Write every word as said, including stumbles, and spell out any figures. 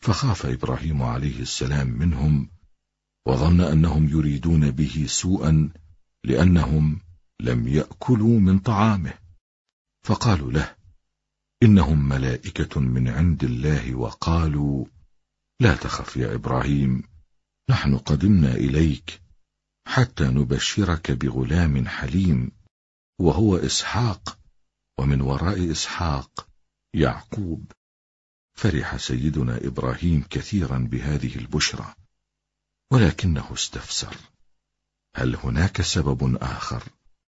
فخاف إبراهيم عليه السلام منهم، وظن أنهم يريدون به سوءا لأنهم لم يأكلوا من طعامه، فقالوا له: إنهم ملائكة من عند الله، وقالوا: لا تخف يا إبراهيم، نحن قدمنا إليك حتى نبشرك بغلام حليم، وهو إسحاق، ومن وراء إسحاق يعقوب. فرح سيدنا إبراهيم كثيرا بهذه البشرى، ولكنه استفسر: هل هناك سبب آخر؟